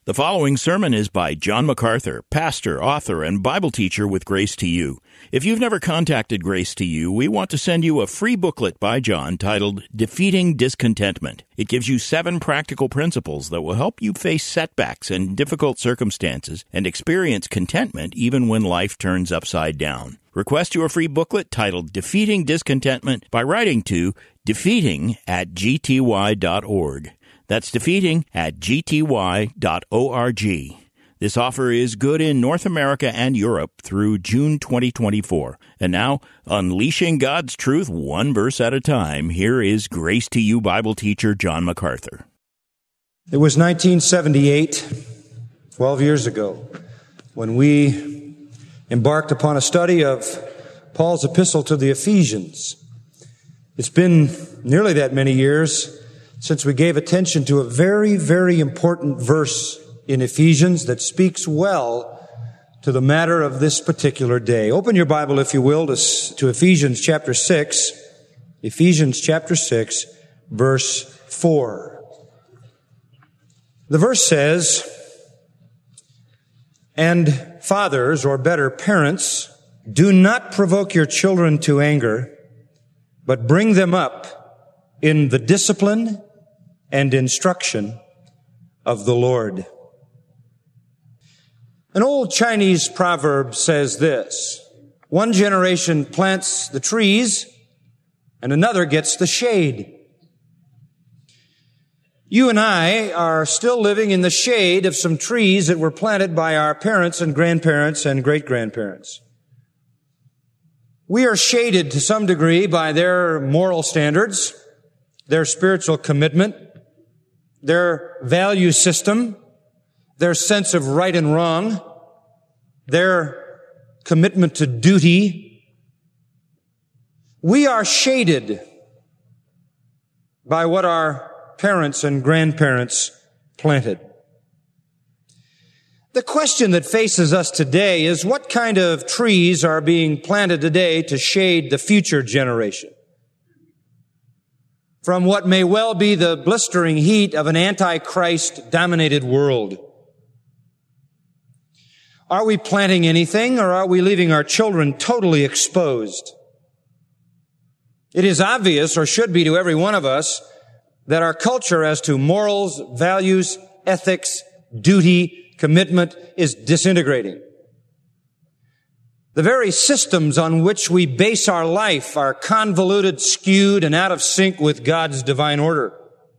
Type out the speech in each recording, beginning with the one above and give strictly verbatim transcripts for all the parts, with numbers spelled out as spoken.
The following sermon is by John MacArthur, pastor, author, and Bible teacher with Grace to You. If you've never contacted Grace to You, we want to send you a free booklet by John titled Defeating Discontentment. It gives you seven practical principles that will help you face setbacks and difficult circumstances and experience contentment even when life turns upside down. Request your free booklet titled Defeating Discontentment by writing to defeating at g t y dot org. That's defeating at g t y dot org. This offer is good in North America and Europe through June twenty twenty-four. And now, unleashing God's truth one verse at a time, here is Grace to You Bible teacher John MacArthur. It was nineteen seventy-eight, twelve years ago, when we embarked upon a study of Paul's epistle to the Ephesians. It's been nearly that many years since we gave attention to a very, very important verse in Ephesians that speaks well to the matter of this particular day. Open your Bible, if you will, to, to Ephesians chapter six, Ephesians chapter six, verse four. The verse says, "And fathers, or better, parents, do not provoke your children to anger, but bring them up in the discipline and instruction of the Lord." An old Chinese proverb says this: one generation plants the trees and another gets the shade. You and I are still living in the shade of some trees that were planted by our parents and grandparents and great-grandparents. We are shaded to some degree by their moral standards, their spiritual commitment, their value system, their sense of right and wrong, their commitment to duty. We are shaded by what our parents and grandparents planted. The question that faces us today is, what kind of trees are being planted today to shade the future generation from what may well be the blistering heat of an anti-Christ-dominated world? Are we planting anything, or are we leaving our children totally exposed? It is obvious, or should be to every one of us, that our culture as to morals, values, ethics, duty, commitment is disintegrating. The very systems on which we base our life are convoluted, skewed, and out of sync with God's divine order.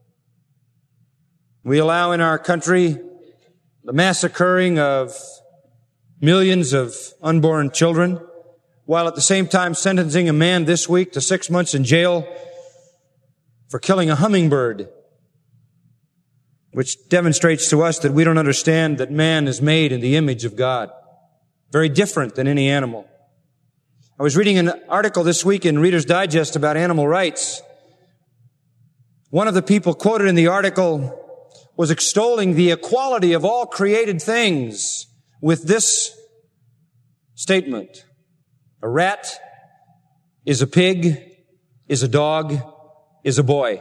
We allow in our country the massacring of millions of unborn children, while at the same time sentencing a man this week to six months in jail for killing a hummingbird, which demonstrates to us that we don't understand that man is made in the image of God, very different than any animal. I was reading an article this week in Reader's Digest about animal rights. One of the people quoted in the article was extolling the equality of all created things with this statement: a rat is a pig, is a dog, is a boy.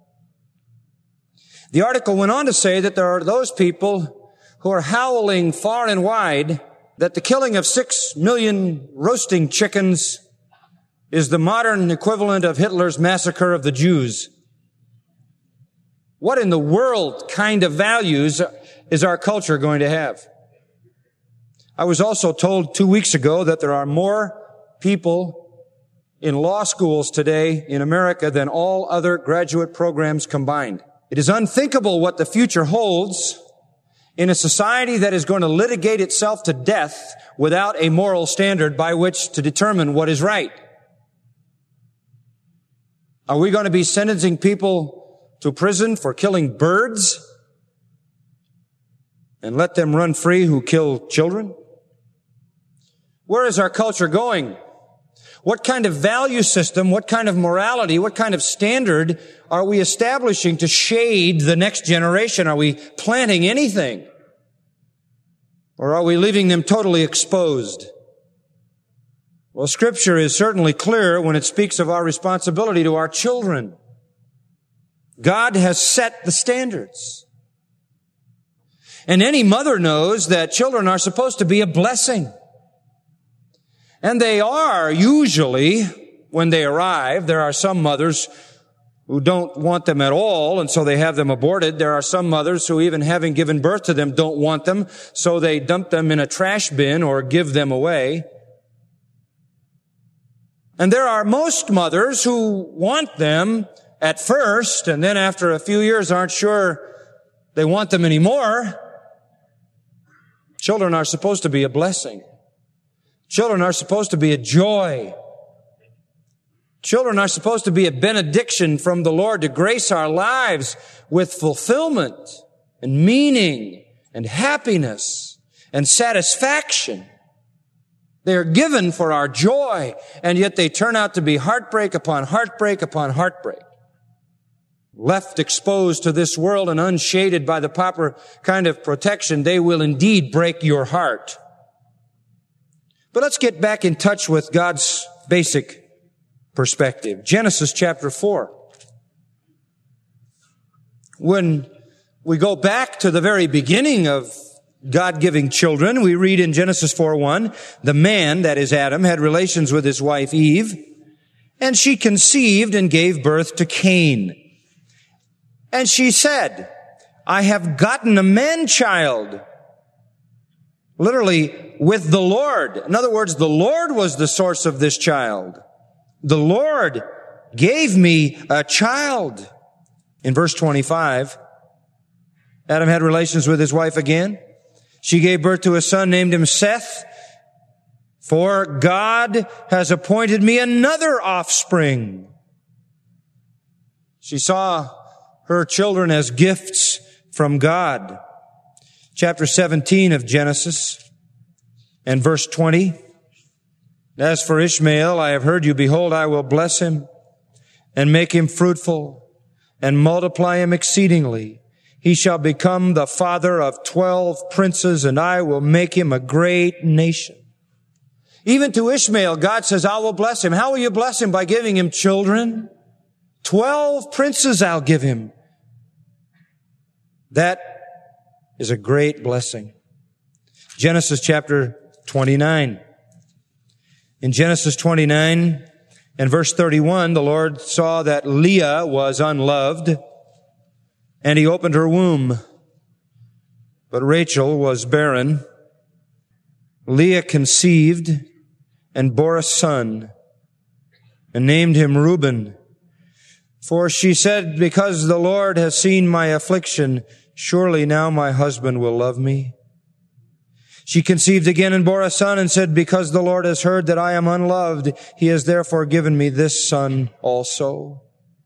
The article went on to say that there are those people who are howling far and wide that the killing of six million roasting chickens is the modern equivalent of Hitler's massacre of the Jews. What in the world kind of values is our culture going to have? I was also told two weeks ago that there are more people in law schools today in America than all other graduate programs combined. It is unthinkable what the future holds in a society that is going to litigate itself to death without a moral standard by which to determine what is right. Are we going to be sentencing people to prison for killing birds and let them run free who kill children? Where is our culture going? What kind of value system, what kind of morality, what kind of standard are we establishing to shade the next generation? Are we planting anything? Or are we leaving them totally exposed? Well, Scripture is certainly clear when it speaks of our responsibility to our children. God has set the standards. And any mother knows that children are supposed to be a blessing. And they are usually when they arrive. There are some mothers who don't want them at all, and so they have them aborted. There are some mothers who, even having given birth to them, don't want them, so they dump them in a trash bin or give them away. And there are most mothers who want them at first, and then after a few years aren't sure they want them anymore. Children are supposed to be a blessing. Children are supposed to be a joy. Children are supposed to be a benediction from the Lord to grace our lives with fulfillment and meaning and happiness and satisfaction. They are given for our joy, and yet they turn out to be heartbreak upon heartbreak upon heartbreak. Left exposed to this world and unshaded by the proper kind of protection, they will indeed break your heart. But let's get back in touch with God's basic perspective. Genesis chapter four. When we go back to the very beginning of God giving children, we read in Genesis four one, the man, that is Adam, had relations with his wife Eve, and she conceived and gave birth to Cain. And she said, I have gotten a man-child. Literally, with the Lord. In other words, the Lord was the source of this child. The Lord gave me a child. In verse twenty-five, Adam had relations with his wife again. She gave birth to a son, named him Seth. For God has appointed me another offspring. She saw her children as gifts from God. Chapter seventeen of Genesis and verse twenty. As for Ishmael, I have heard you. Behold, I will bless him and make him fruitful and multiply him exceedingly. He shall become the father of twelve princes, and I will make him a great nation. Even to Ishmael, God says, I will bless him. How will you bless him? By giving him children. Twelve princes I'll give him. That is a great blessing. Genesis chapter twenty-nine. In Genesis twenty-nine and verse thirty-one, the Lord saw that Leah was unloved, and he opened her womb. But Rachel was barren. Leah conceived and bore a son, and named him Reuben. For she said, because the Lord has seen my affliction, surely now my husband will love me. She conceived again and bore a son, and said, because the Lord has heard that I am unloved, he has therefore given me this son also.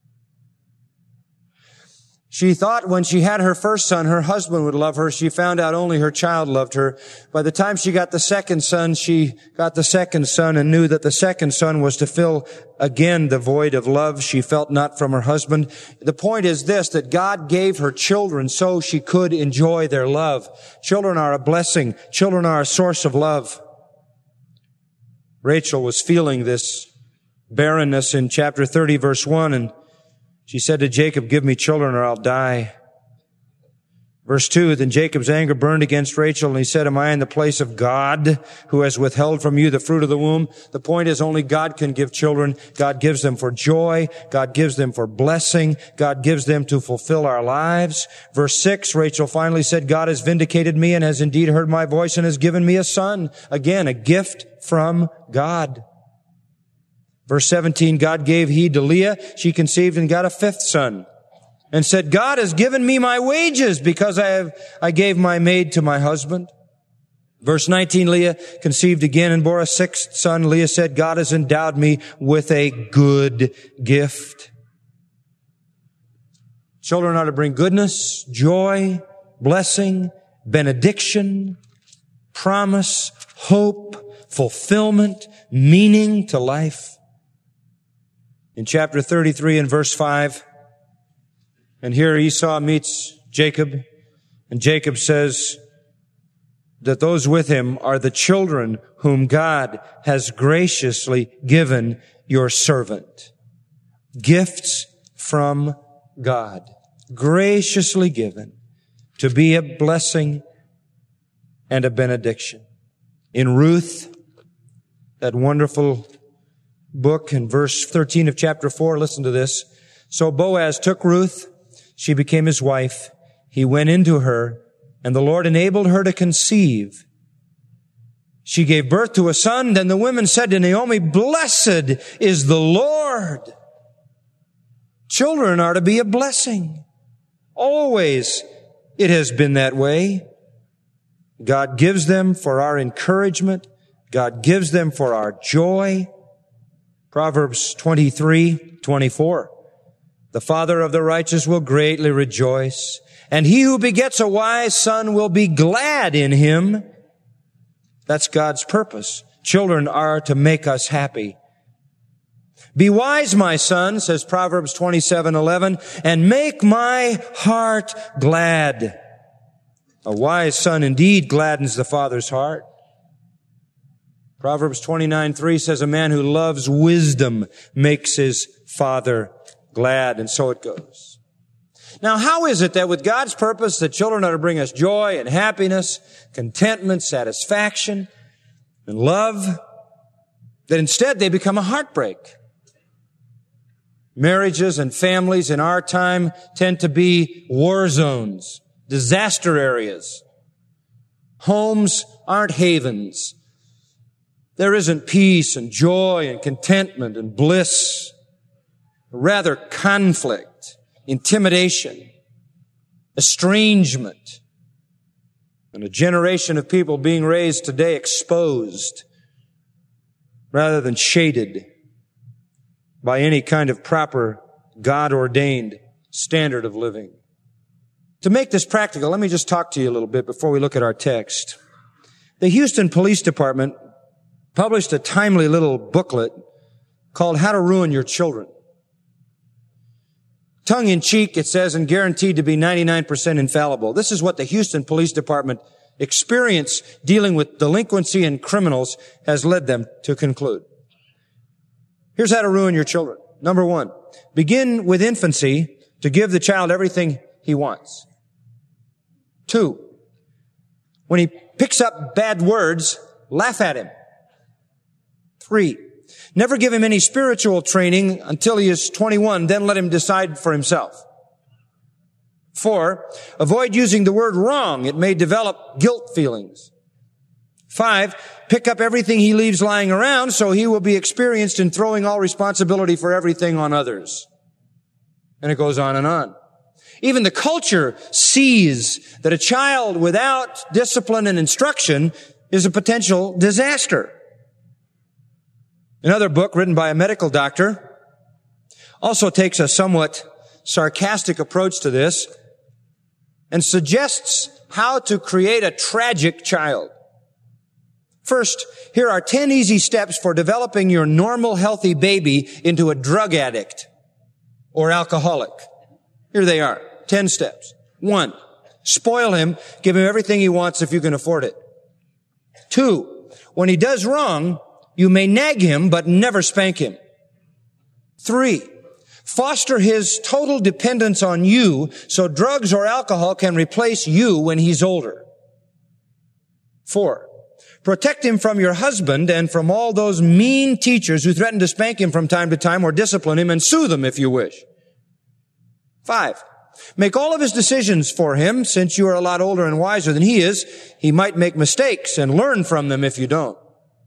She thought when she had her first son, her husband would love her. She found out only her child loved her. By the time she got the second son, she got the second son and knew that the second son was to fill again the void of love she felt not from her husband. The point is this, that God gave her children so she could enjoy their love. Children are a blessing. Children are a source of love. Rachel was feeling this barrenness in chapter thirty, verse one, and she said to Jacob, give me children or I'll die. Verse two, then Jacob's anger burned against Rachel, and he said, am I in the place of God, who has withheld from you the fruit of the womb? The point is, only God can give children. God gives them for joy. God gives them for blessing. God gives them to fulfill our lives. Verse six, Rachel finally said, God has vindicated me and has indeed heard my voice and has given me a son. Again, a gift from God. Verse seventeen, God gave heed to Leah. She conceived and got a fifth son, and said, God has given me my wages because I have, I gave my maid to my husband. Verse nineteen, Leah conceived again and bore a sixth son. Leah said, God has endowed me with a good gift. Children are to bring goodness, joy, blessing, benediction, promise, hope, fulfillment, meaning to life. In chapter thirty-three and verse five, and here Esau meets Jacob, and Jacob says that those with him are the children whom God has graciously given your servant. Gifts from God, graciously given to be a blessing and a benediction. In Ruth, that wonderful book, in verse thirteen of chapter four, listen to this. So Boaz took Ruth, she became his wife. He went into her, and the Lord enabled her to conceive. She gave birth to a son. Then the women said to Naomi, blessed is the Lord. Children are to be a blessing. Always it has been that way. God gives them for our encouragement. God gives them for our joy. Proverbs twenty-three twenty-four. The father of the righteous will greatly rejoice, and he who begets a wise son will be glad in him. That's God's purpose. Children are to make us happy. Be wise, my son, says Proverbs twenty-seven eleven, and make my heart glad. A wise son indeed gladdens the father's heart. Proverbs twenty-nine three says, a man who loves wisdom makes his father glad, and so it goes. Now, how is it that with God's purpose, the children are to bring us joy and happiness, contentment, satisfaction, and love, that instead they become a heartbreak? Marriages and families in our time tend to be war zones, disaster areas. Homes aren't havens. There isn't peace and joy and contentment and bliss. Rather, conflict, intimidation, estrangement, and a generation of people being raised today exposed rather than shaded by any kind of proper God-ordained standard of living. To make this practical, let me just talk to you a little bit before we look at our text. The Houston Police Department published a timely little booklet called How to Ruin Your Children. Tongue-in-cheek, it says, and guaranteed to be ninety-nine percent infallible. This is what the Houston Police Department experience dealing with delinquency and criminals has led them to conclude. Here's how to ruin your children. Number one, begin with infancy to give the child everything he wants. Two, when he picks up bad words, laugh at him. Three, never give him any spiritual training until he is twenty-one, then let him decide for himself. Four, avoid using the word wrong. It may develop guilt feelings. Five, pick up everything he leaves lying around so he will be experienced in throwing all responsibility for everything on others. And it goes on and on. Even the culture sees that a child without discipline and instruction is a potential disaster. Another book written by a medical doctor also takes a somewhat sarcastic approach to this and suggests how to create a tragic child. First, here are ten easy steps for developing your normal, healthy baby into a drug addict or alcoholic. Here they are. Ten steps. One, spoil him. Give him everything he wants if you can afford it. Two, when he does wrong, you may nag him, but never spank him. Three, foster his total dependence on you so drugs or alcohol can replace you when he's older. Four, protect him from your husband and from all those mean teachers who threaten to spank him from time to time or discipline him, and sue them if you wish. Five, make all of his decisions for him. Since you are a lot older and wiser than he is, he might make mistakes, and learn from them if you don't.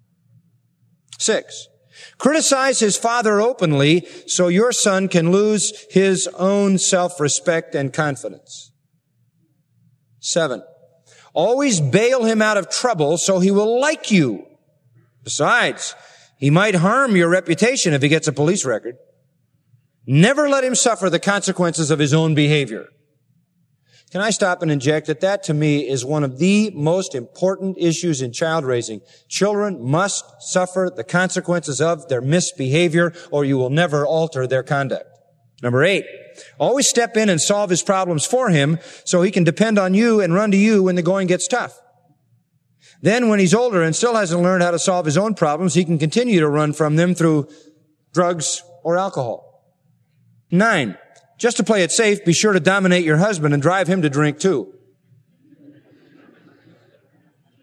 Six, criticize his father openly so your son can lose his own self-respect and confidence. Seven, always bail him out of trouble so he will like you. Besides, he might harm your reputation if he gets a police record. Never let him suffer the consequences of his own behavior. Can I stop and inject that that to me is one of the most important issues in child raising. Children must suffer the consequences of their misbehavior, or you will never alter their conduct. Number eight, always step in and solve his problems for him so he can depend on you and run to you when the going gets tough. Then when he's older and still hasn't learned how to solve his own problems, he can continue to run from them through drugs or alcohol. Nine, just to play it safe, be sure to dominate your husband and drive him to drink too.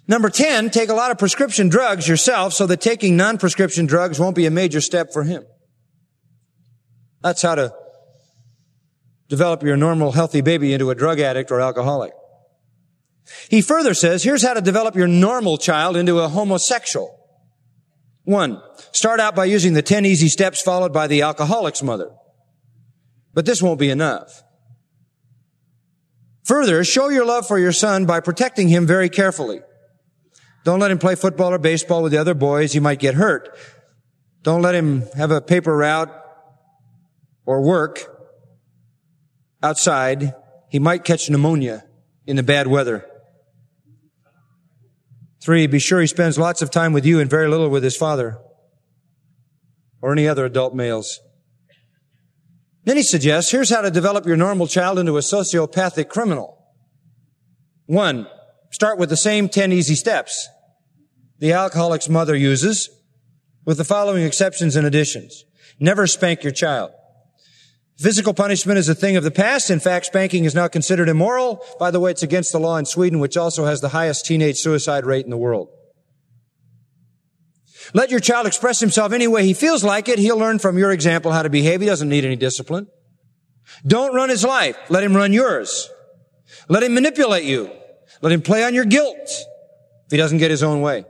Number ten, take a lot of prescription drugs yourself so that taking non-prescription drugs won't be a major step for him. That's how to develop your normal, healthy baby into a drug addict or alcoholic. He further says, here's how to develop your normal child into a homosexual. One, start out by using the ten easy steps followed by the alcoholic's mother. But this won't be enough. Further, show your love for your son by protecting him very carefully. Don't let him play football or baseball with the other boys. He might get hurt. Don't let him have a paper route or work outside. He might catch pneumonia in the bad weather. Three, be sure he spends lots of time with you and very little with his father or any other adult males. Then he suggests, here's how to develop your normal child into a sociopathic criminal. One, start with the same ten easy steps the alcoholic's mother uses, with the following exceptions and additions. Never spank your child. Physical punishment is a thing of the past. In fact, spanking is now considered immoral. By the way, it's against the law in Sweden, which also has the highest teenage suicide rate in the world. Let your child express himself any way he feels like it. He'll learn from your example how to behave. He doesn't need any discipline. Don't run his life. Let him run yours. Let him manipulate you. Let him play on your guilt if he doesn't get his own way.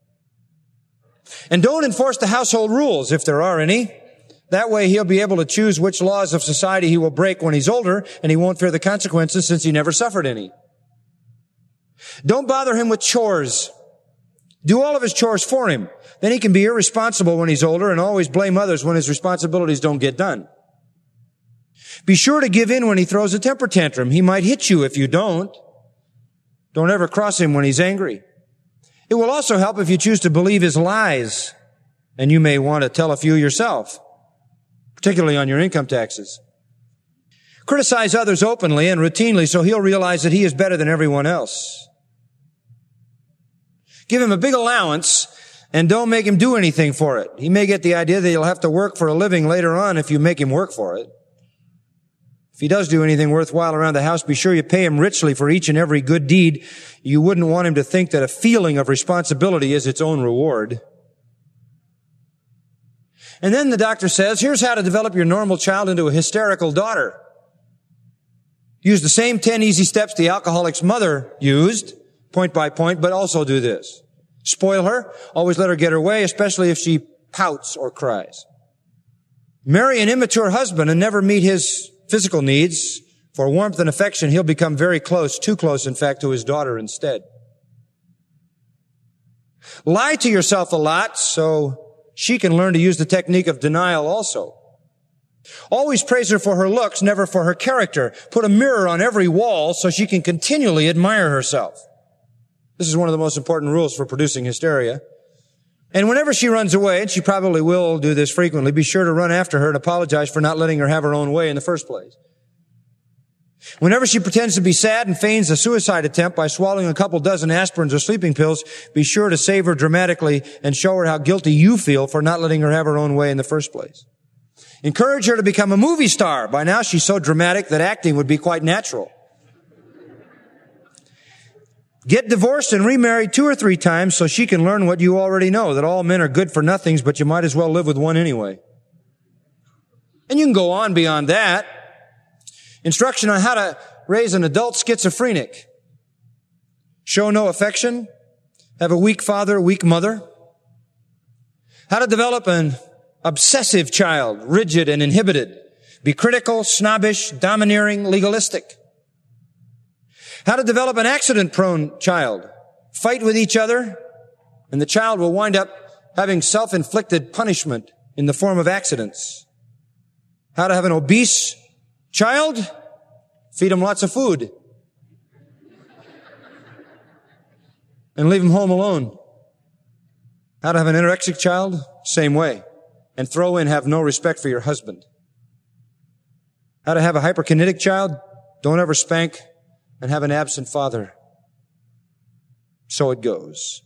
And don't enforce the household rules, if there are any. That way he'll be able to choose which laws of society he will break when he's older, and he won't fear the consequences since he never suffered any. Don't bother him with chores. Do all of his chores for him. Then he can be irresponsible when he's older and always blame others when his responsibilities don't get done. Be sure to give in when he throws a temper tantrum. He might hit you if you don't. Don't ever cross him when he's angry. It will also help if you choose to believe his lies, and you may want to tell a few yourself, particularly on your income taxes. Criticize others openly and routinely so he'll realize that he is better than everyone else. Give him a big allowance and don't make him do anything for it. He may get the idea that he'll have to work for a living later on if you make him work for it. If he does do anything worthwhile around the house, be sure you pay him richly for each and every good deed. You wouldn't want him to think that a feeling of responsibility is its own reward. And then the doctor says, here's how to develop your normal child into a hysterical daughter. Use the same ten easy steps the alcoholic's mother used, point by point, but also do this. Spoil her. Always let her get her way, especially if she pouts or cries. Marry an immature husband and never meet his physical needs. For warmth and affection, he'll become very close, too close, in fact, to his daughter instead. Lie to yourself a lot so she can learn to use the technique of denial also. Always praise her for her looks, never for her character. Put a mirror on every wall so she can continually admire herself. This is one of the most important rules for producing hysteria. And whenever she runs away, and she probably will do this frequently, be sure to run after her and apologize for not letting her have her own way in the first place. Whenever she pretends to be sad and feigns a suicide attempt by swallowing a couple dozen aspirins or sleeping pills, be sure to save her dramatically and show her how guilty you feel for not letting her have her own way in the first place. Encourage her to become a movie star. By now she's so dramatic that acting would be quite natural. Get divorced and remarried two or three times so she can learn what you already know, that all men are good for nothings, but you might as well live with one anyway. And you can go on beyond that. Instruction on how to raise an adult schizophrenic. Show no affection. Have a weak father, weak mother. How to develop an obsessive child, rigid and inhibited. Be critical, snobbish, domineering, legalistic. How to develop an accident-prone child. Fight with each other, and the child will wind up having self-inflicted punishment in the form of accidents. How to have an obese child? Feed him lots of food. And leave him home alone. How to have an anorexic child? Same way. And throw in have no respect for your husband. How to have a hyperkinetic child? Don't ever spank. And have an absent father. So it goes.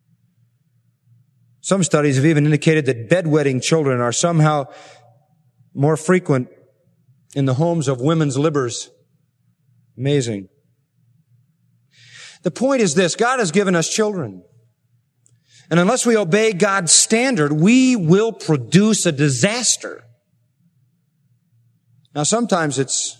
Some studies have even indicated that bedwetting children are somehow more frequent in the homes of women's libers. Amazing. The point is this: God has given us children. And unless we obey God's standard, we will produce a disaster. Now, sometimes it's,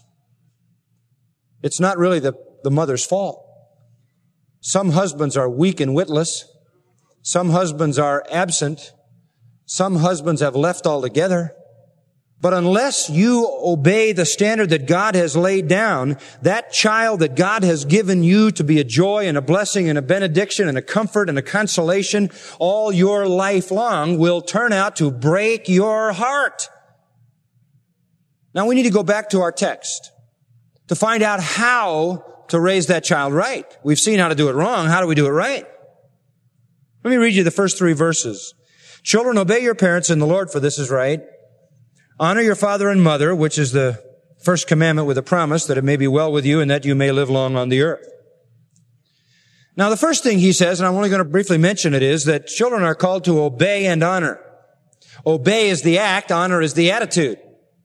it's not really the, the mother's fault. Some husbands are weak and witless. Some husbands are absent. Some husbands have left altogether. But unless you obey the standard that God has laid down, that child that God has given you to be a joy and a blessing and a benediction and a comfort and a consolation all your life long will turn out to break your heart. Now we need to go back to our text to find out how to raise that child right. We've seen how to do it wrong. How do we do it right? Let me read you the first three verses. Children, obey your parents in the Lord, for this is right. Honor your father and mother, which is the first commandment with a promise that it may be well with you and that you may live long on the earth. Now, the first thing he says, and I'm only going to briefly mention it, is that children are called to obey and honor. Obey is the act, honor is the attitude.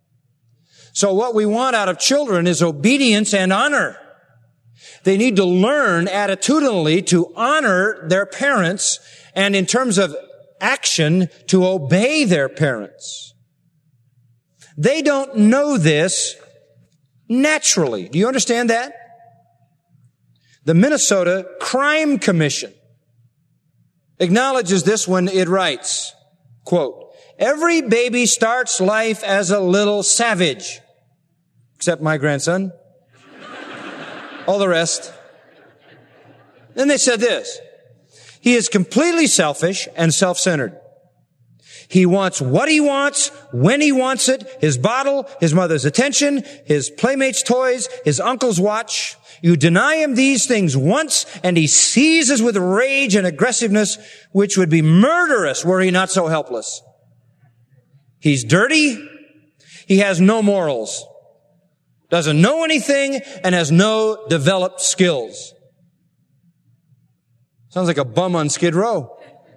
So what we want out of children is obedience and honor. They need to learn attitudinally to honor their parents, and in terms of action, to obey their parents. They don't know this naturally. Do you understand that? The Minnesota Crime Commission acknowledges this when it writes, quote, every baby starts life as a little savage, except my grandson. All the rest. Then they said this, he is completely selfish and self-centered. He wants what he wants, when he wants it, his bottle, his mother's attention, his playmates' toys, his uncle's watch. You deny him these things once, and he seizes with rage and aggressiveness, which would be murderous were he not so helpless. He's dirty. He has no morals, doesn't know anything, and has no developed skills. Sounds like a bum on Skid Row.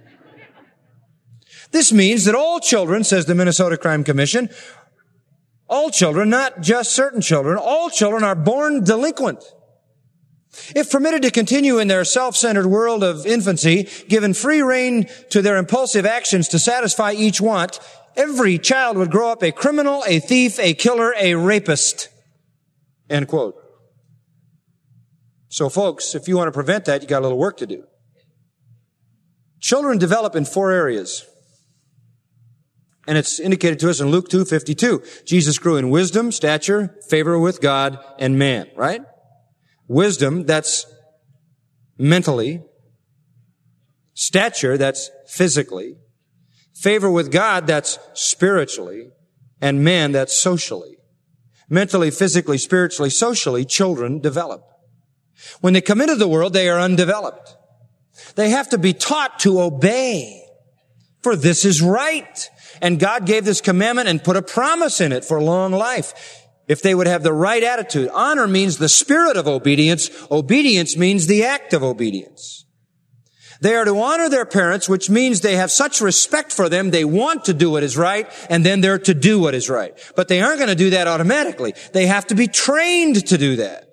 This means that all children, says the Minnesota Crime Commission, all children, not just certain children, all children are born delinquent. If permitted to continue in their self-centered world of infancy, given free rein to their impulsive actions to satisfy each want, every child would grow up a criminal, a thief, a killer, a rapist. End quote. So folks, if you want to prevent that, you got a little work to do. Children develop in four areas. And it's indicated to us in Luke two fifty-two. Jesus grew in wisdom, stature, favor with God and man, right? Wisdom, that's mentally. Stature, that's physically. Favor with God, that's spiritually. And man, that's socially. Mentally, physically, spiritually, socially, children develop. When they come into the world, they are undeveloped. They have to be taught to obey, for this is right. And God gave this commandment and put a promise in it for long life. If they would have the right attitude. Honor means the spirit of obedience. Obedience means the act of obedience. They are to honor their parents, which means they have such respect for them, they want to do what is right, and then they're to do what is right. But they aren't going to do that automatically. They have to be trained to do that.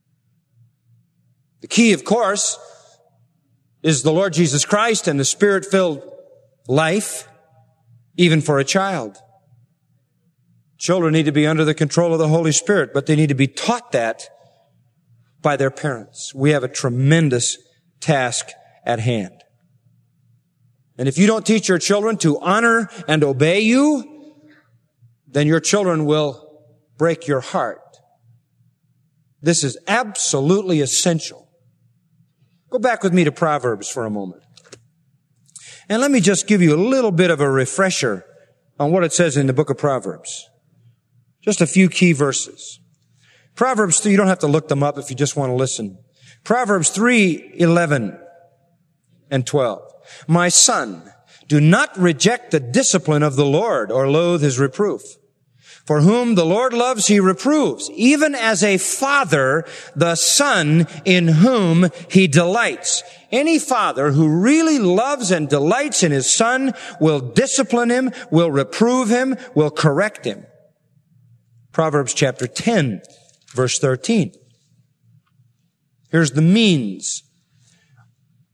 The key, of course, is the Lord Jesus Christ and the Spirit-filled life, even for a child. Children need to be under the control of the Holy Spirit, but they need to be taught that by their parents. We have a tremendous task at hand. And if you don't teach your children to honor and obey you, then your children will break your heart. This is absolutely essential. Go back with me to Proverbs for a moment. And let me just give you a little bit of a refresher on what it says in the book of Proverbs. Just a few key verses. Proverbs three, you don't have to look them up if you just want to listen. Proverbs three, eleven and twelve. My son, do not reject the discipline of the Lord or loathe his reproof. For whom the Lord loves, he reproves, even as a father, the son in whom he delights. Any father who really loves and delights in his son will discipline him, will reprove him, will correct him. Proverbs chapter ten, verse thirteen. Here's the means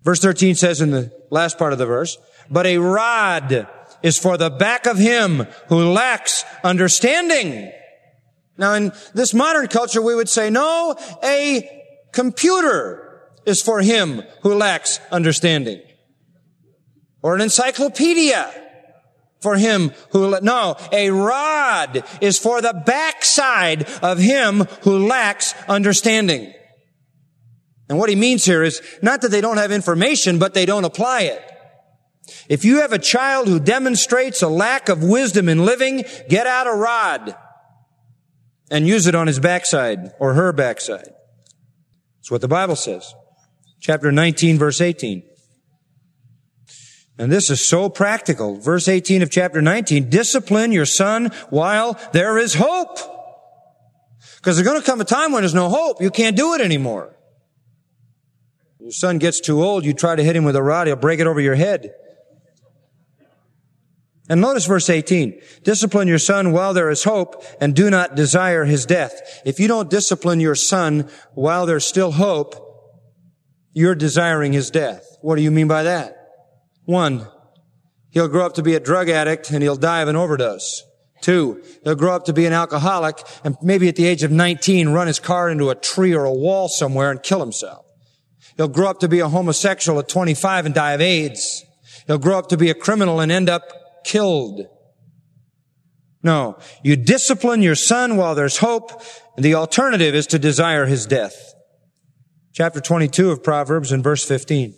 Verse thirteen says in the last part of the verse, but a rod is for the back of him who lacks understanding. Now in this modern culture we would say, no, a computer is for him who lacks understanding. Or an encyclopedia for him who, no, a rod is for the backside of him who lacks understanding. And what he means here is not that they don't have information, but they don't apply it. If you have a child who demonstrates a lack of wisdom in living, get out a rod and use it on his backside or her backside. That's what the Bible says. Chapter nineteen, verse eighteen. And this is so practical. Verse eighteen of chapter nineteen, discipline your son while there is hope. Because there's going to come a time when there's no hope. You can't do it anymore. Your son gets too old, you try to hit him with a rod, he'll break it over your head. And notice verse eighteen, discipline your son while there is hope and do not desire his death. If you don't discipline your son while there's still hope, you're desiring his death. What do you mean by that? One, he'll grow up to be a drug addict and he'll die of an overdose. Two, he'll grow up to be an alcoholic and maybe at the age of nineteen run his car into a tree or a wall somewhere and kill himself. He'll grow up to be a homosexual at twenty-five and die of AIDS. He'll grow up to be a criminal and end up killed. No, you discipline your son while there's hope, and the alternative is to desire his death. Chapter twenty-two of Proverbs and verse fifteen.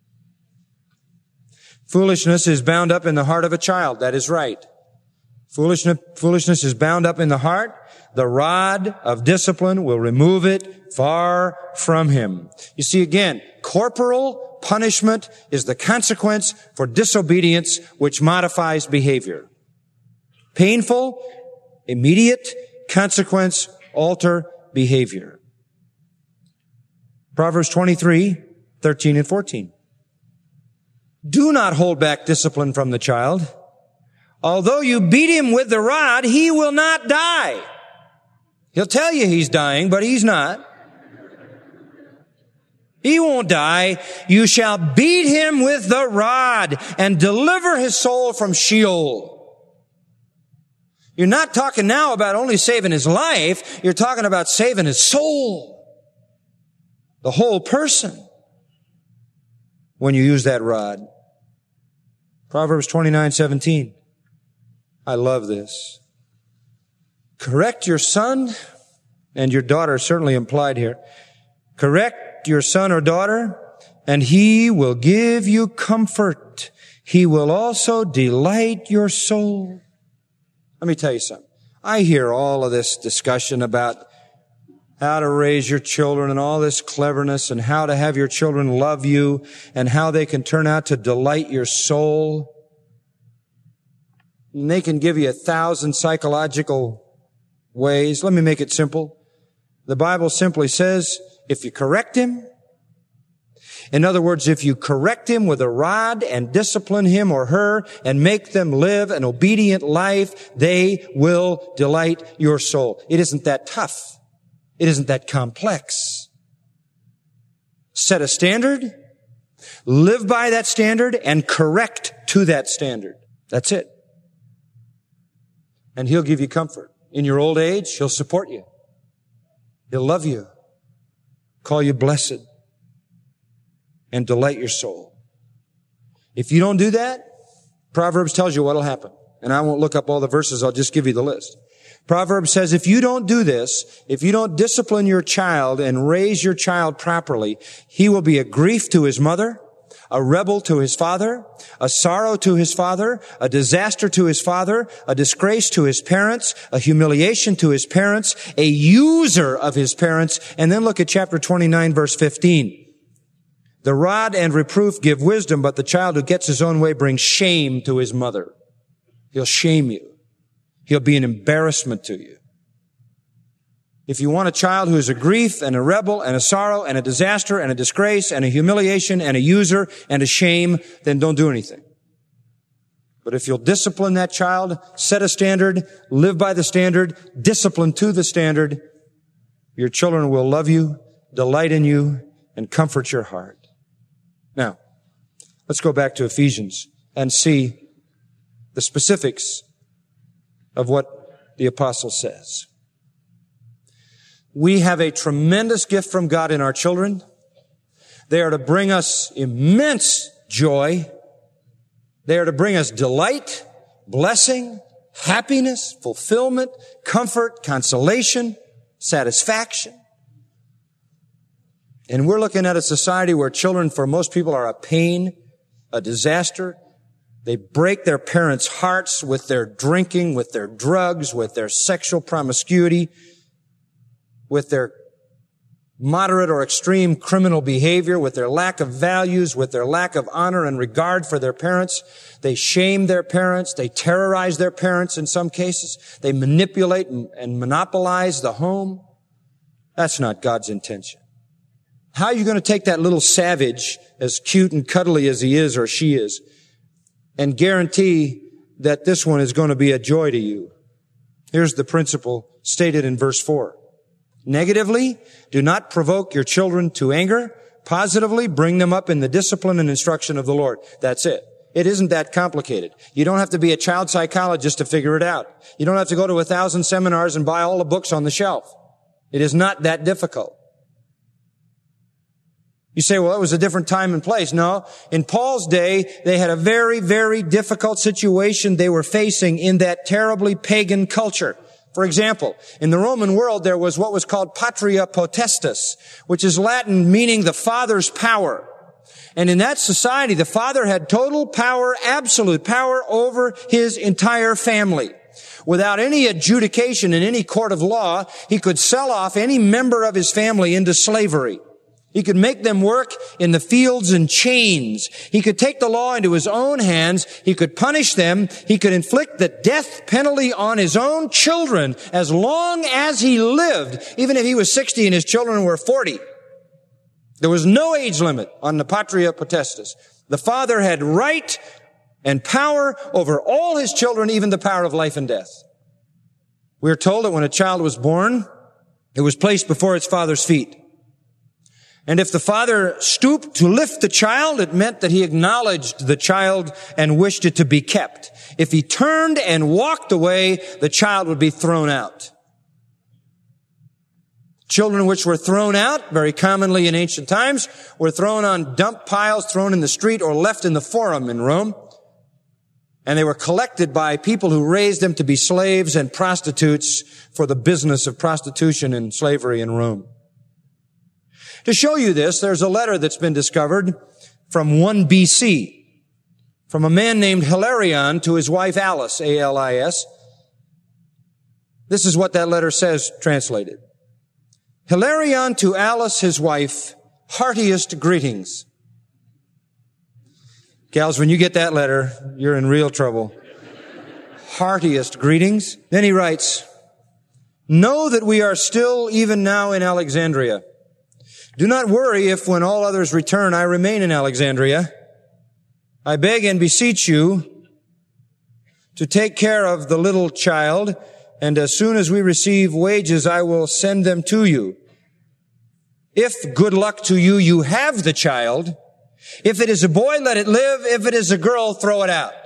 Foolishness is bound up in the heart of a child. That is right. Foolishness, foolishness is bound up in the heart. The rod of discipline will remove it far from him. You see, again, corporal punishment is the consequence for disobedience which modifies behavior. Painful, immediate consequence alter behavior. Proverbs twenty-three, thirteen and fourteen. Do not hold back discipline from the child. Although you beat him with the rod, he will not die. He'll tell you he's dying, but he's not. He won't die. You shall beat him with the rod and deliver his soul from Sheol. You're not talking now about only saving his life. You're talking about saving his soul. The whole person. When you use that rod. Proverbs twenty-nine, seventeen. I love this. Correct your son and your daughter, certainly implied here. Correct your son or daughter, and he will give you comfort. He will also delight your soul. Let me tell you something. I hear all of this discussion about how to raise your children and all this cleverness and how to have your children love you and how they can turn out to delight your soul. And they can give you a thousand psychological ways. Let me make it simple. The Bible simply says, if you correct him, in other words, if you correct him with a rod and discipline him or her and make them live an obedient life, they will delight your soul. It isn't that tough. It isn't that complex. Set a standard, live by that standard, and correct to that standard. That's it. And he'll give you comfort. In your old age, he'll support you. He'll love you, call you blessed, and delight your soul. If you don't do that, Proverbs tells you what'll happen. And I won't look up all the verses, I'll just give you the list. Proverbs says if you don't do this, if you don't discipline your child and raise your child properly, he will be a grief to his mother, a rebel to his father, a sorrow to his father, a disaster to his father, a disgrace to his parents, a humiliation to his parents, a user of his parents. And then look at chapter twenty-nine, verse fifteen. The rod and reproof give wisdom, but the child who gets his own way brings shame to his mother. He'll shame you. He'll be an embarrassment to you. If you want a child who is a grief and a rebel and a sorrow and a disaster and a disgrace and a humiliation and a user and a shame, then don't do anything. But if you'll discipline that child, set a standard, live by the standard, discipline to the standard, your children will love you, delight in you, and comfort your heart. Now, let's go back to Ephesians and see the specifics of what the apostle says. We have a tremendous gift from God in our children. They are to bring us immense joy. They are to bring us delight, blessing, happiness, fulfillment, comfort, consolation, satisfaction. And we're looking at a society where children, for most people, are a pain, a disaster. They break their parents' hearts with their drinking, with their drugs, with their sexual promiscuity, with their moderate or extreme criminal behavior, with their lack of values, with their lack of honor and regard for their parents. They shame their parents. They terrorize their parents in some cases. They manipulate and, and monopolize the home. That's not God's intention. How are you going to take that little savage, as cute and cuddly as he is or she is, and guarantee that this one is going to be a joy to you? Here's the principle stated in verse four. Negatively, do not provoke your children to anger. Positively, bring them up in the discipline and instruction of the Lord. That's it. It isn't that complicated. You don't have to be a child psychologist to figure it out. You don't have to go to a thousand seminars and buy all the books on the shelf. It is not that difficult. You say, well, it was a different time and place. No, in Paul's day, they had a very, very difficult situation they were facing in that terribly pagan culture. For example, in the Roman world, there was what was called patria potestas, which is Latin meaning the father's power. And in that society, the father had total power, absolute power over his entire family. Without any adjudication in any court of law, he could sell off any member of his family into slavery. He could make them work in the fields in chains. He could take the law into his own hands. He could punish them. He could inflict the death penalty on his own children as long as he lived, even if he was sixty and his children were forty. There was no age limit on the patria potestas. The father had right and power over all his children, even the power of life and death. We are told that when a child was born, it was placed before its father's feet. And if the father stooped to lift the child, it meant that he acknowledged the child and wished it to be kept. If he turned and walked away, the child would be thrown out. Children which were thrown out, very commonly in ancient times, were thrown on dump piles, thrown in the street, or left in the forum in Rome. And they were collected by people who raised them to be slaves and prostitutes for the business of prostitution and slavery in Rome. To show you this, there's a letter that's been discovered from one B C from a man named Hilarion to his wife Alice, A L I S. This is what that letter says, translated. Hilarion to Alice, his wife, heartiest greetings. Gals, when you get that letter, you're in real trouble. Heartiest greetings. Then he writes, know that we are still even now in Alexandria. Do not worry if when all others return, I remain in Alexandria. I beg and beseech you to take care of the little child, and as soon as we receive wages, I will send them to you. If, good luck to you, you have the child. If it is a boy, let it live. If it is a girl, throw it out.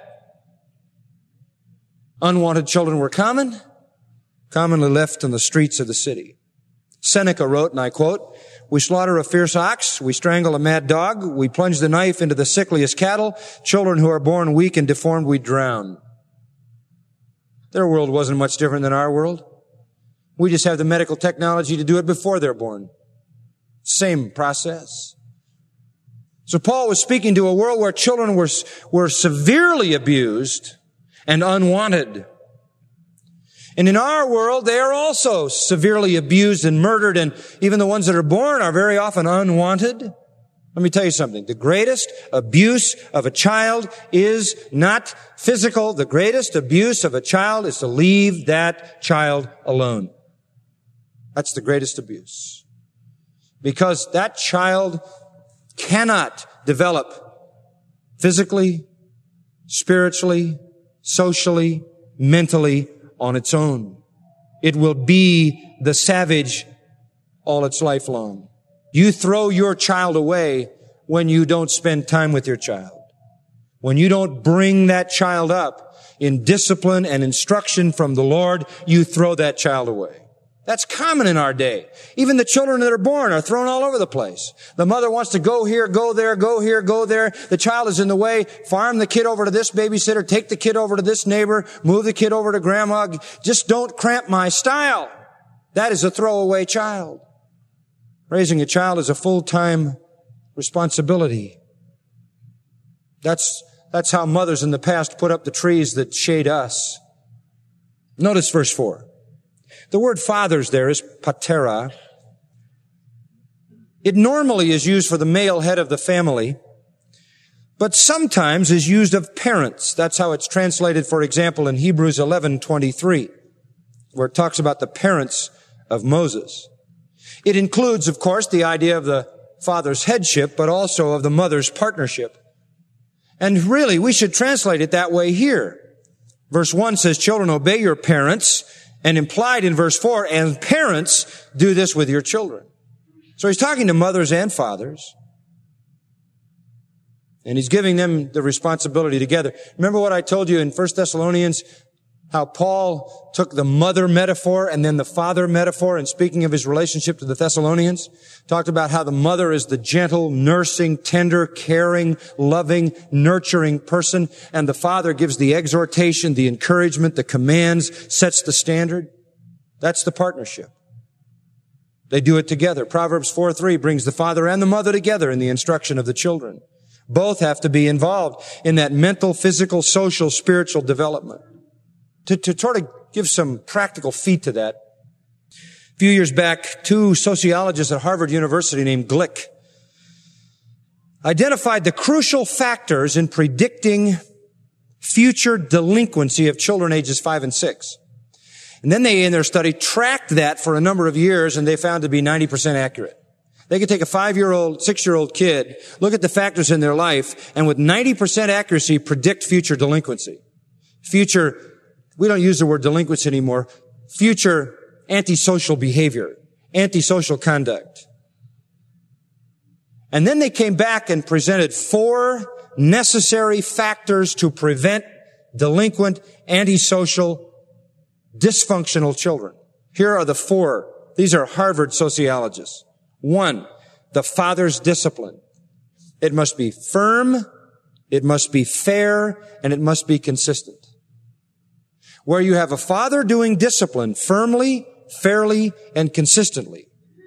Unwanted children were common, commonly left on the streets of the city. Seneca wrote, and I quote, we slaughter a fierce ox, we strangle a mad dog, we plunge the knife into the sickliest cattle, children who are born weak and deformed we drown. Their world wasn't much different than our world. We just have the medical technology to do it before they're born. Same process. So Paul was speaking to a world where children were, were severely abused and unwanted. And in our world, they are also severely abused and murdered, and even the ones that are born are very often unwanted. Let me tell you something. The greatest abuse of a child is not physical. The greatest abuse of a child is to leave that child alone. That's the greatest abuse. Because that child cannot develop physically, spiritually, socially, mentally, on its own. It will be the savage all its life long. You throw your child away when you don't spend time with your child. When you don't bring that child up in discipline and instruction from the Lord, you throw that child away. That's common in our day. Even the children that are born are thrown all over the place. The mother wants to go here, go there, go here, go there. The child is in the way. Farm the kid over to this babysitter. Take the kid over to this neighbor. Move the kid over to grandma. Just don't cramp my style. That is a throwaway child. Raising a child is a full-time responsibility. That's, that's how mothers in the past put up the trees that shade us. Notice verse four. The word fathers there is patera. It normally is used for the male head of the family, but sometimes is used of parents. That's how it's translated, for example, in Hebrews eleven twenty-three, where it talks about the parents of Moses. It includes, of course, the idea of the father's headship, but also of the mother's partnership. And really, we should translate it that way here. Verse one says, children, obey your parents. And implied in verse four, and parents, do this with your children. So he's talking to mothers and fathers. And he's giving them the responsibility together. Remember what I told you in First Thessalonians, how Paul took the mother metaphor and then the father metaphor in speaking of his relationship to the Thessalonians? Talked about how the mother is the gentle, nursing, tender, caring, loving, nurturing person, and the father gives the exhortation, the encouragement, the commands, sets the standard. That's the partnership. They do it together. Proverbs four three brings the father and the mother together in the instruction of the children. Both have to be involved in that mental, physical, social, spiritual development. To, to sort of give some practical feet to that, a few years back, two sociologists at Harvard University named Glick identified the crucial factors in predicting future delinquency of children ages five and six. And then they, in their study, tracked that for a number of years, and they found it to be ninety percent accurate. They could take a five-year-old, six-year-old kid, look at the factors in their life, and with ninety percent accuracy predict future delinquency. Future We don't use the word delinquency anymore. Future antisocial behavior, antisocial conduct. And then they came back and presented four necessary factors to prevent delinquent, antisocial, dysfunctional children. Here are the four. These are Harvard sociologists. One, the father's discipline. It must be firm, it must be fair, and it must be consistent. Where you have a father doing discipline firmly, fairly, and consistently,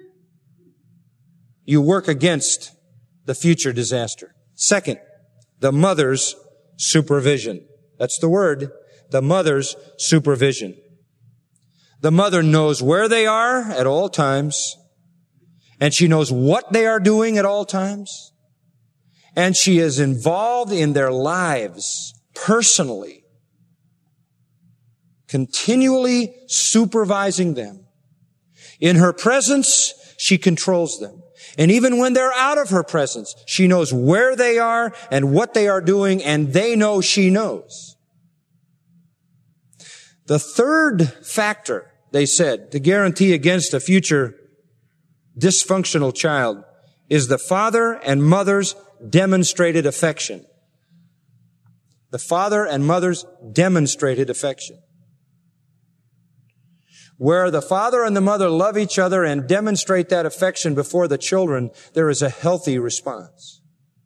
you work against the future disaster. Second, the mother's supervision. That's the word, the mother's supervision. The mother knows where they are at all times, and she knows what they are doing at all times, and she is involved in their lives personally, continually supervising them. In her presence, she controls them. And even when they're out of her presence, she knows where they are and what they are doing, and they know she knows. The third factor, they said, to guarantee against a future dysfunctional child is the father and mother's demonstrated affection. The father and mother's demonstrated affection. Where the father and the mother love each other and demonstrate that affection before the children, there is a healthy response.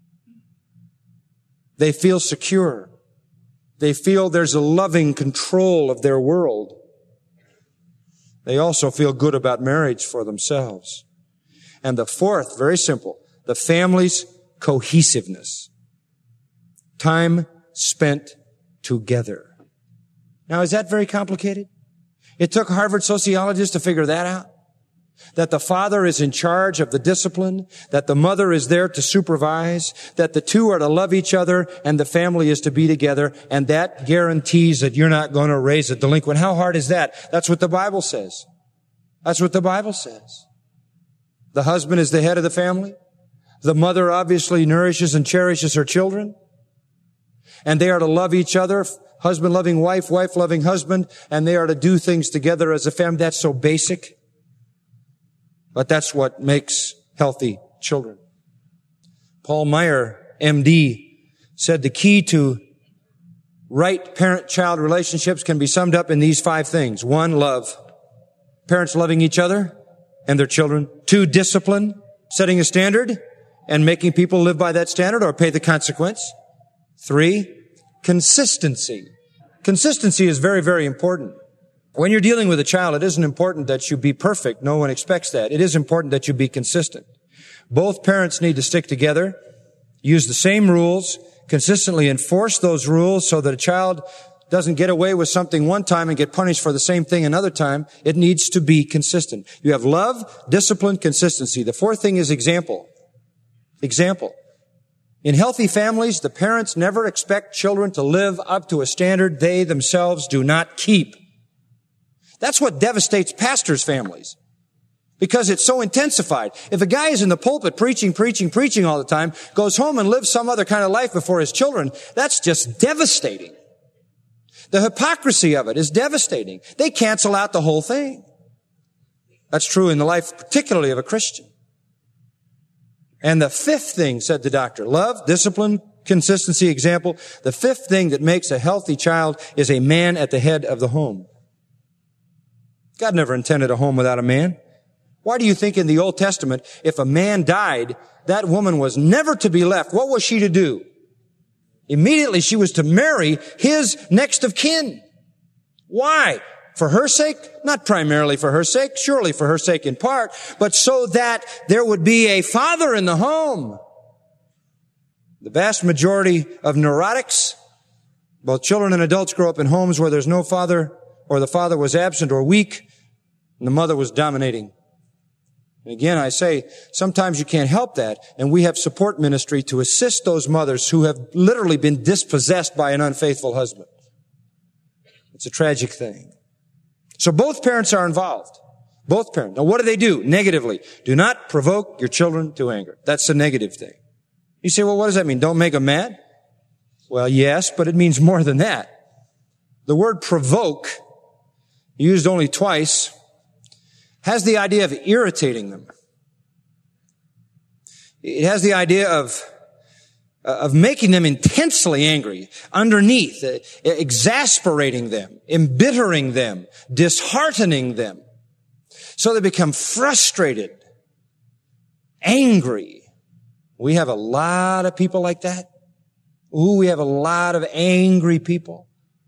They feel secure. They feel there's a loving control of their world. They also feel good about marriage for themselves. And the fourth, very simple, the family's cohesiveness. Time spent together. Now, is that very complicated? It took Harvard sociologists to figure that out. That the father is in charge of the discipline, that the mother is there to supervise, that the two are to love each other, and the family is to be together, and that guarantees that you're not going to raise a delinquent. How hard is that? That's what the Bible says. That's what the Bible says. The husband is the head of the family. The mother obviously nourishes and cherishes her children. And they are to love each other, husband loving wife, wife loving husband, and they are to do things together as a family. That's so basic. But that's what makes healthy children. Paul Meyer, M D, said the key to right parent-child relationships can be summed up in these five things. One, love. Parents loving each other and their children. Two, discipline, setting a standard and making people live by that standard or pay the consequence. Three, consistency. Consistency is very, very important. When you're dealing with a child, it isn't important that you be perfect. No one expects that. It is important that you be consistent. Both parents need to stick together, use the same rules, consistently enforce those rules so that a child doesn't get away with something one time and get punished for the same thing another time. It needs to be consistent. You have love, discipline, consistency. The fourth thing is example. Example. In healthy families, the parents never expect children to live up to a standard they themselves do not keep. That's what devastates pastors' families, because it's so intensified. If a guy is in the pulpit preaching, preaching, preaching all the time, goes home and lives some other kind of life before his children, that's just devastating. The hypocrisy of it is devastating. They cancel out the whole thing. That's true in the life particularly of a Christian. And the fifth thing, said the doctor, love, discipline, consistency, example. The fifth thing that makes a healthy child is a man at the head of the home. God never intended a home without a man. Why do you think in the Old Testament, if a man died, that woman was never to be left? What was she to do? Immediately she was to marry his next of kin. Why? For her sake? Not primarily for her sake, surely for her sake in part, but so that there would be a father in the home. The vast majority of neurotics, both children and adults, grow up in homes where there's no father, or the father was absent or weak, and the mother was dominating. And again, I say, sometimes you can't help that, and we have support ministry to assist those mothers who have literally been dispossessed by an unfaithful husband. It's a tragic thing. So both parents are involved. Both parents. Now what do they do? Negatively. Do not provoke your children to anger. That's the negative thing. You say, well, what does that mean? Don't make them mad? Well, yes, but it means more than that. The word provoke, used only twice, has the idea of irritating them. It has the idea of of making them intensely angry, underneath, uh, exasperating them, embittering them, disheartening them, so they become frustrated, angry. We have a lot of people like that. Ooh, we have a lot of angry people,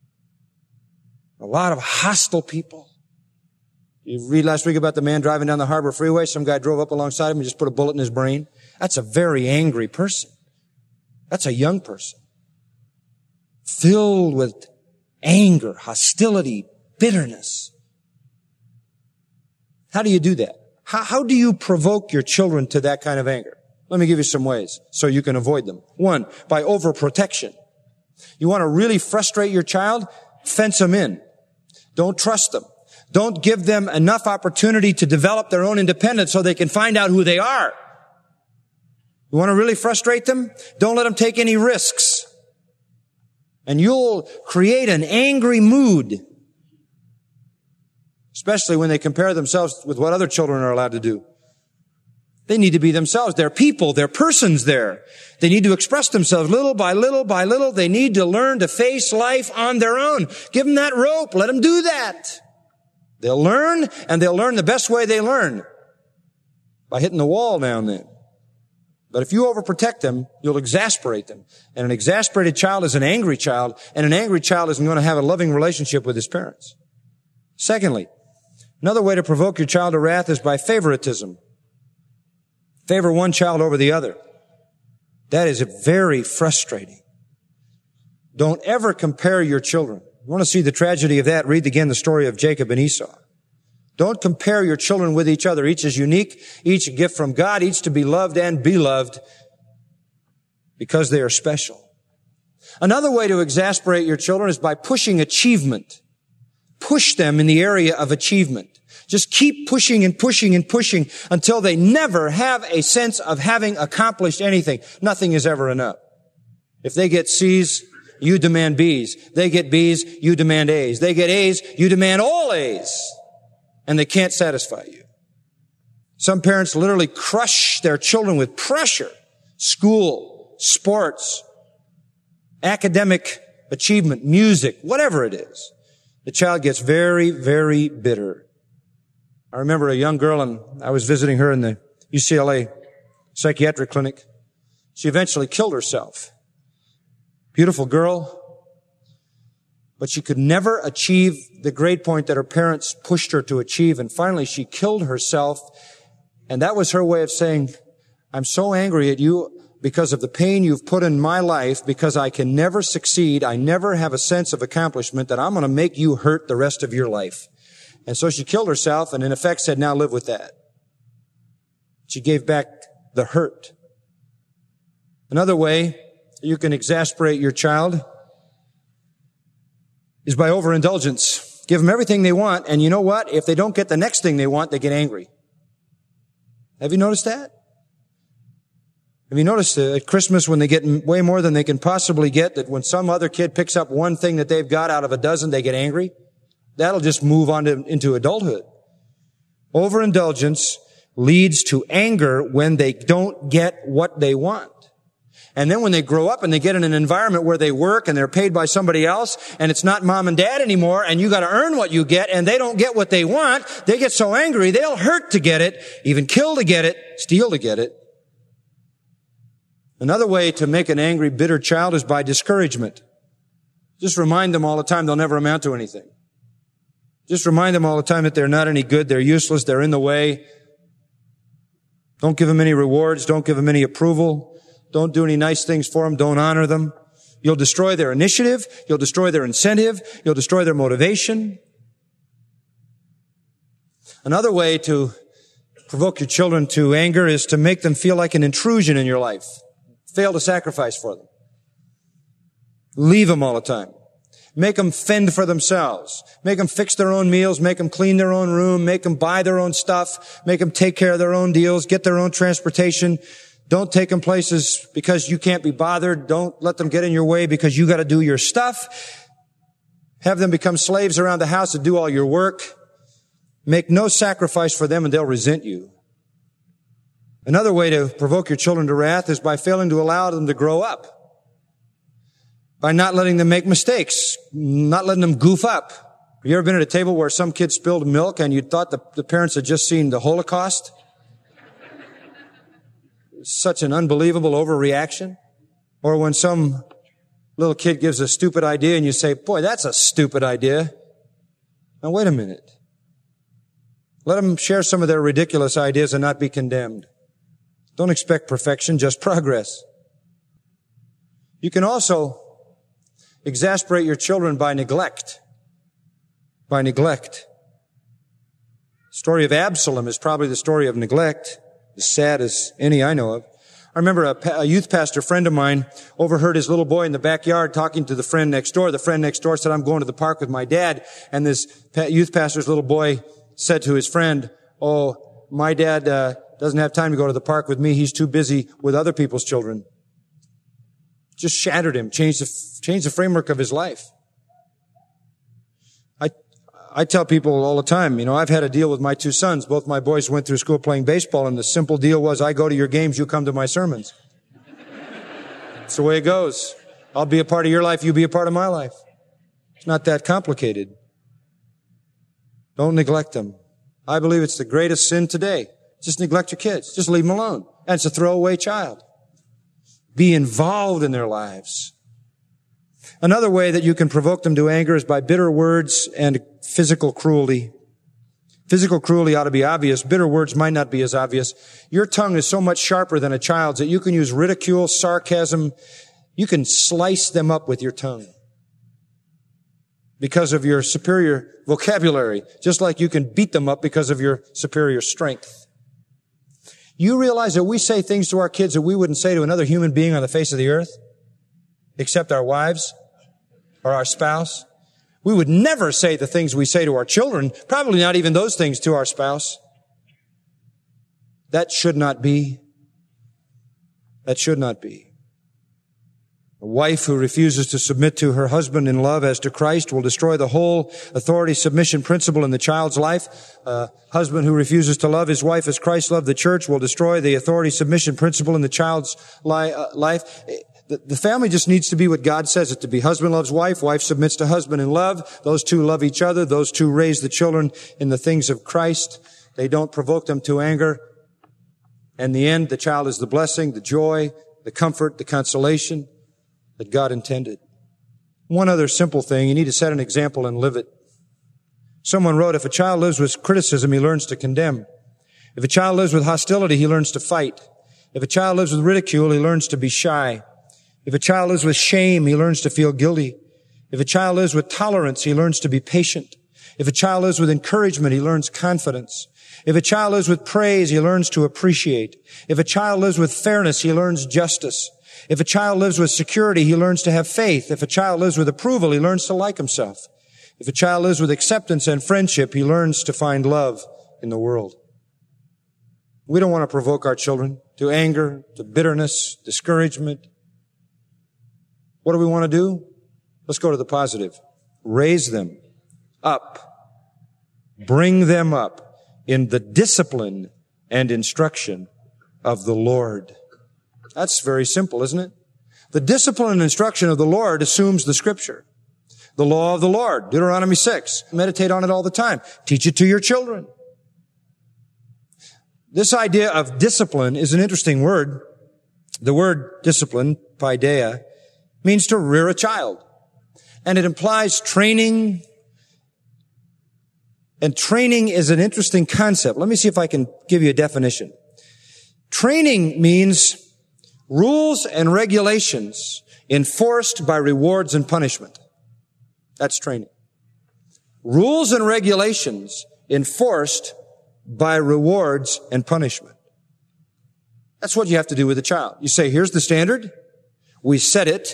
a lot of hostile people. You read last week about the man driving down the Harbor Freeway. Some guy drove up alongside him and just put a bullet in his brain. That's a very angry person. That's a young person. Filled with anger, hostility, bitterness. How do you do that? How, how do you provoke your children to that kind of anger? Let me give you some ways so you can avoid them. One, by overprotection. You want to really frustrate your child? Fence them in. Don't trust them. Don't give them enough opportunity to develop their own independence so they can find out who they are. You want to really frustrate them? Don't let them take any risks. And you'll create an angry mood, especially when they compare themselves with what other children are allowed to do. They need to be themselves. They're people. They're persons there. They need to express themselves little by little by little. They need to learn to face life on their own. Give them that rope. Let them do that. They'll learn, and they'll learn the best way they learn, by hitting the wall now and then. But if you overprotect them, you'll exasperate them. And an exasperated child is an angry child, and an angry child isn't going to have a loving relationship with his parents. Secondly, another way to provoke your child to wrath is by favoritism. Favor one child over the other. That is very frustrating. Don't ever compare your children. You want to see the tragedy of that? Read again the story of Jacob and Esau. Don't compare your children with each other. Each is unique, each a gift from God, each to be loved and beloved because they are special. Another way to exasperate your children is by pushing achievement. Push them in the area of achievement. Just keep pushing and pushing and pushing until they never have a sense of having accomplished anything. Nothing is ever enough. If they get C's, you demand B's. They get B's, you demand A's. They get A's, you demand all A's. And they can't satisfy you. Some parents literally crush their children with pressure school, sports, academic achievement, music, whatever it is, the child gets very, very bitter. I remember a young girl, and I was visiting her in the U C L A psychiatric clinic. She eventually killed herself. Beautiful girl, but she could never achieve the grade point that her parents pushed her to achieve, and finally she killed herself, and that was her way of saying, I'm so angry at you because of the pain you've put in my life, because I can never succeed, I never have a sense of accomplishment, that I'm going to make you hurt the rest of your life. And so she killed herself and in effect said, now live with that. She gave back the hurt. Another way you can exasperate your child is by overindulgence. Give them everything they want, and you know what? If they don't get the next thing they want, they get angry. Have you noticed that? Have you noticed that at Christmas when they get way more than they can possibly get, that when some other kid picks up one thing that they've got out of a dozen, they get angry? That'll just move on to, into adulthood. Overindulgence leads to anger when they don't get what they want. And then when they grow up and they get in an environment where they work and they're paid by somebody else and it's not mom and dad anymore and you got to earn what you get and they don't get what they want, they get so angry they'll hurt to get it, even kill to get it, steal to get it. Another way to make an angry, bitter child is by discouragement. Just remind them all the time they'll never amount to anything. Just remind them all the time that they're not any good, they're useless, they're in the way. Don't give them any rewards, don't give them any approval. Don't do any nice things for them. Don't honor them. You'll destroy their initiative. You'll destroy their incentive. You'll destroy their motivation. Another way to provoke your children to anger is to make them feel like an intrusion in your life. Fail to sacrifice for them. Leave them all the time. Make them fend for themselves. Make them fix their own meals. Make them clean their own room. Make them buy their own stuff. Make them take care of their own deals. Get their own transportation. Don't take them places because you can't be bothered. Don't let them get in your way because you got to do your stuff. Have them become slaves around the house to do all your work. Make no sacrifice for them and they'll resent you. Another way to provoke your children to wrath is by failing to allow them to grow up. By not letting them make mistakes. Not letting them goof up. Have you ever been at a table where some kid spilled milk and you thought the, the parents had just seen the Holocaust? Such an unbelievable overreaction. Or when some little kid gives a stupid idea and you say, boy, that's a stupid idea. Now wait a minute. Let them share some of their ridiculous ideas and not be condemned. Don't expect perfection, just progress. You can also exasperate your children by neglect. By neglect. The story of Absalom is probably the story of neglect. As sad as any I know of. I remember a, a youth pastor friend of mine overheard his little boy in the backyard talking to the friend next door. The friend next door said, I'm going to the park with my dad. And this youth pastor's little boy said to his friend, oh, my dad uh, doesn't have time to go to the park with me. He's too busy with other people's children. Just shattered him, changed the, changed the framework of his life. I tell people all the time, you know, I've had a deal with my two sons. Both my boys went through school playing baseball, and the simple deal was I go to your games, you come to my sermons. It's the way it goes. I'll be a part of your life, you be a part of my life. It's not that complicated. Don't neglect them. I believe it's the greatest sin today. Just neglect your kids. Just leave them alone. And it's a throwaway child. Be involved in their lives. Another way that you can provoke them to anger is by bitter words and physical cruelty. Physical cruelty ought to be obvious. Bitter words might not be as obvious. Your tongue is so much sharper than a child's that you can use ridicule, sarcasm. You can slice them up with your tongue because of your superior vocabulary, just like you can beat them up because of your superior strength. You realize that we say things to our kids that we wouldn't say to another human being on the face of the earth, except our wives or our spouse. We would never say the things we say to our children, probably not even those things to our spouse. That should not be. That should not be. A wife who refuses to submit to her husband in love as to Christ will destroy the whole authority submission principle in the child's life. A husband who refuses to love his wife as Christ loved the church will destroy the authority submission principle in the child's li- uh, life. The, the family just needs to be what God says it to be. Husband loves wife, wife submits to husband in love. Those two love each other. Those two raise the children in the things of Christ. They don't provoke them to anger. In the end, the child is the blessing, the joy, the comfort, the consolation that God intended. One other simple thing, you need to set an example and live it. Someone wrote, if a child lives with criticism, he learns to condemn. If a child lives with hostility, he learns to fight. If a child lives with ridicule, he learns to be shy. If a child lives with shame, he learns to feel guilty. If a child lives with tolerance, he learns to be patient. If a child lives with encouragement, he learns confidence. If a child lives with praise, he learns to appreciate. If a child lives with fairness, he learns justice. If a child lives with security, he learns to have faith. If a child lives with approval, he learns to like himself. If a child lives with acceptance and friendship, he learns to find love in the world. We don't want to provoke our children to anger, to bitterness, discouragement. What do we want to do? Let's go to the positive. Raise them up. Bring them up in the discipline and instruction of the Lord. That's very simple, isn't it? The discipline and instruction of the Lord assumes the Scripture. The law of the Lord, Deuteronomy six. Meditate on it all the time. Teach it to your children. This idea of discipline is an interesting word. The word discipline, paideia, means to rear a child. And it implies training. And training is an interesting concept. Let me see if I can give you a definition. Training means rules and regulations enforced by rewards and punishment. That's training. Rules and regulations enforced by rewards and punishment. That's what you have to do with a child. You say, here's the standard. We set it.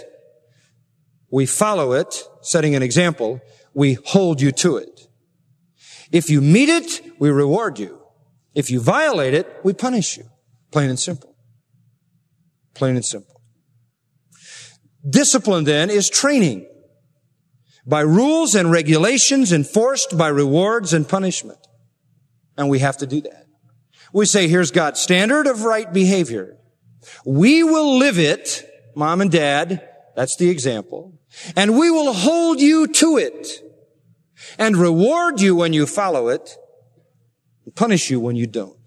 We follow it, setting an example. We hold you to it. If you meet it, we reward you. If you violate it, we punish you. Plain and simple. Plain and simple. Discipline, then, is training by rules and regulations enforced by rewards and punishment. And we have to do that. We say, here's God's standard of right behavior. We will live it, mom and dad, that's the example, and we will hold you to it and reward you when you follow it and punish you when you don't.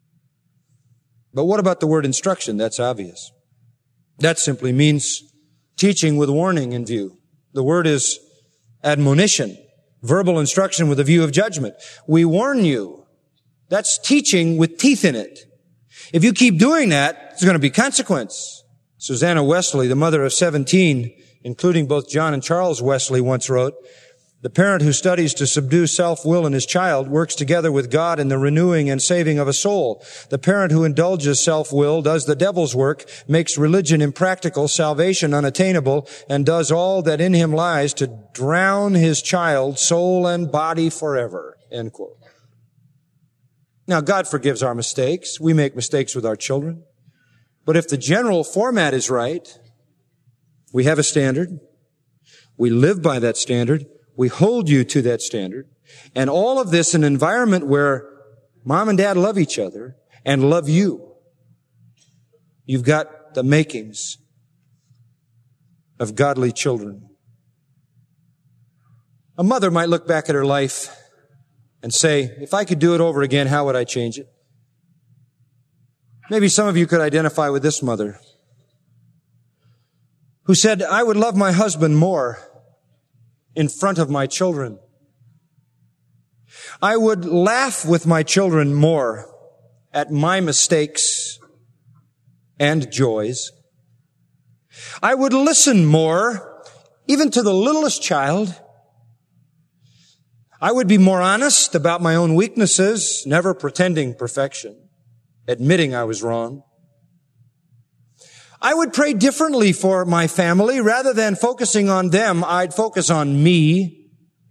But what about the word instruction? That's obvious. That simply means teaching with warning in view. The word is admonition, verbal instruction with a view of judgment. We warn you. That's teaching with teeth in it. If you keep doing that, there's going to be consequence. Susanna Wesley, the mother of seventeen, including both John and Charles Wesley, once wrote, the parent who studies to subdue self-will in his child works together with God in the renewing and saving of a soul. The parent who indulges self-will does the devil's work, makes religion impractical, salvation unattainable, and does all that in him lies to drown his child, soul and body forever. End quote. Now, God forgives our mistakes. We make mistakes with our children. But if the general format is right, we have a standard. We live by that standard. We hold you to that standard. And all of this in an environment where mom and dad love each other and love you. You've got the makings of godly children. A mother might look back at her life and say, if I could do it over again, how would I change it? Maybe some of you could identify with this mother who said, I would love my husband more in front of my children. I would laugh with my children more at my mistakes and joys. I would listen more, even to the littlest child. I would be more honest about my own weaknesses, never pretending perfection, admitting I was wrong. I would pray differently for my family. Rather than focusing on them, I'd focus on me.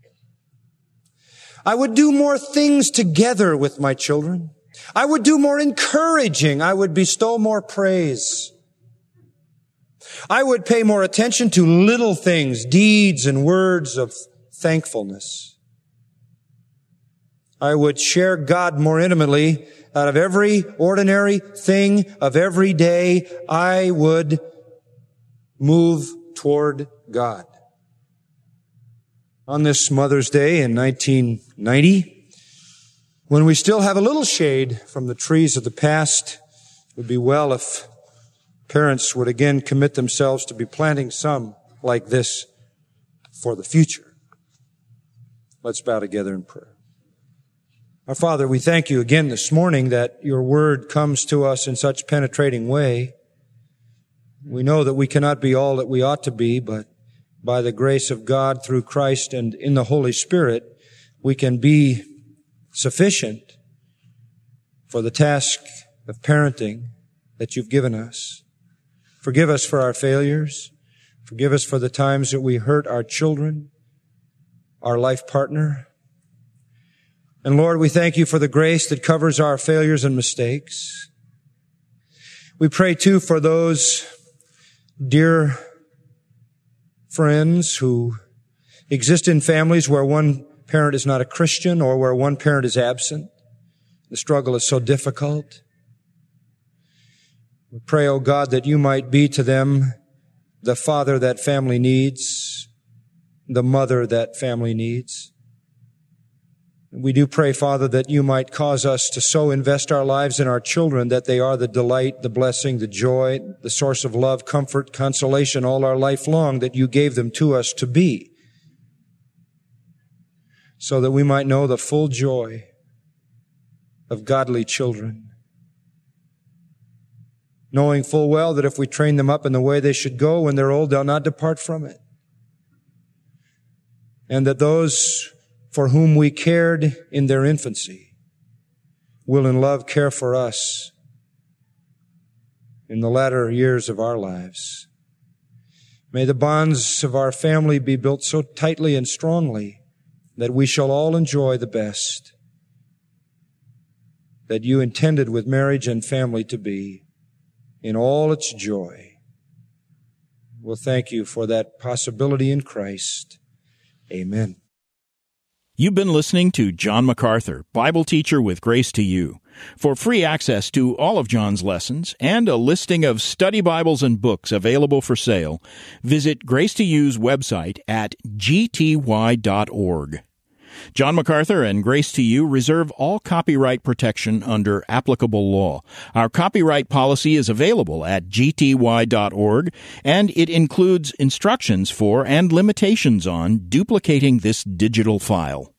I would do more things together with my children. I would do more encouraging. I would bestow more praise. I would pay more attention to little things, deeds and words of thankfulness. I would share God more intimately. Out of every ordinary thing of every day, I would move toward God. On this Mother's Day in nineteen ninety, when we still have a little shade from the trees of the past, it would be well if parents would again commit themselves to be planting some like this for the future. Let's bow together in prayer. Our Father, we thank you again this morning that your word comes to us in such penetrating way. We know that we cannot be all that we ought to be, but by the grace of God through Christ and in the Holy Spirit, we can be sufficient for the task of parenting that you've given us. Forgive us for our failures. Forgive us for the times that we hurt our children, our life partner. And Lord, we thank you for the grace that covers our failures and mistakes. We pray too for those dear friends who exist in families where one parent is not a Christian or where one parent is absent. The struggle is so difficult. We pray, oh God, that you might be to them the father that family needs, the mother that family needs. We do pray, Father, that you might cause us to so invest our lives in our children that they are the delight, the blessing, the joy, the source of love, comfort, consolation all our life long that you gave them to us to be, so that we might know the full joy of godly children, knowing full well that if we train them up in the way they should go, when they're old, they'll not depart from it. And that those for whom we cared in their infancy will in love care for us in the latter years of our lives. May the bonds of our family be built so tightly and strongly that we shall all enjoy the best that you intended with marriage and family to be in all its joy. We'll thank you for that possibility in Christ. Amen. You've been listening to John MacArthur, Bible teacher with Grace to You. For free access to all of John's lessons and a listing of study Bibles and books available for sale, visit Grace to You's website at g t y dot org. John MacArthur and Grace to You reserve all copyright protection under applicable law. Our copyright policy is available at g t y dot org, and it includes instructions for and limitations on duplicating this digital file.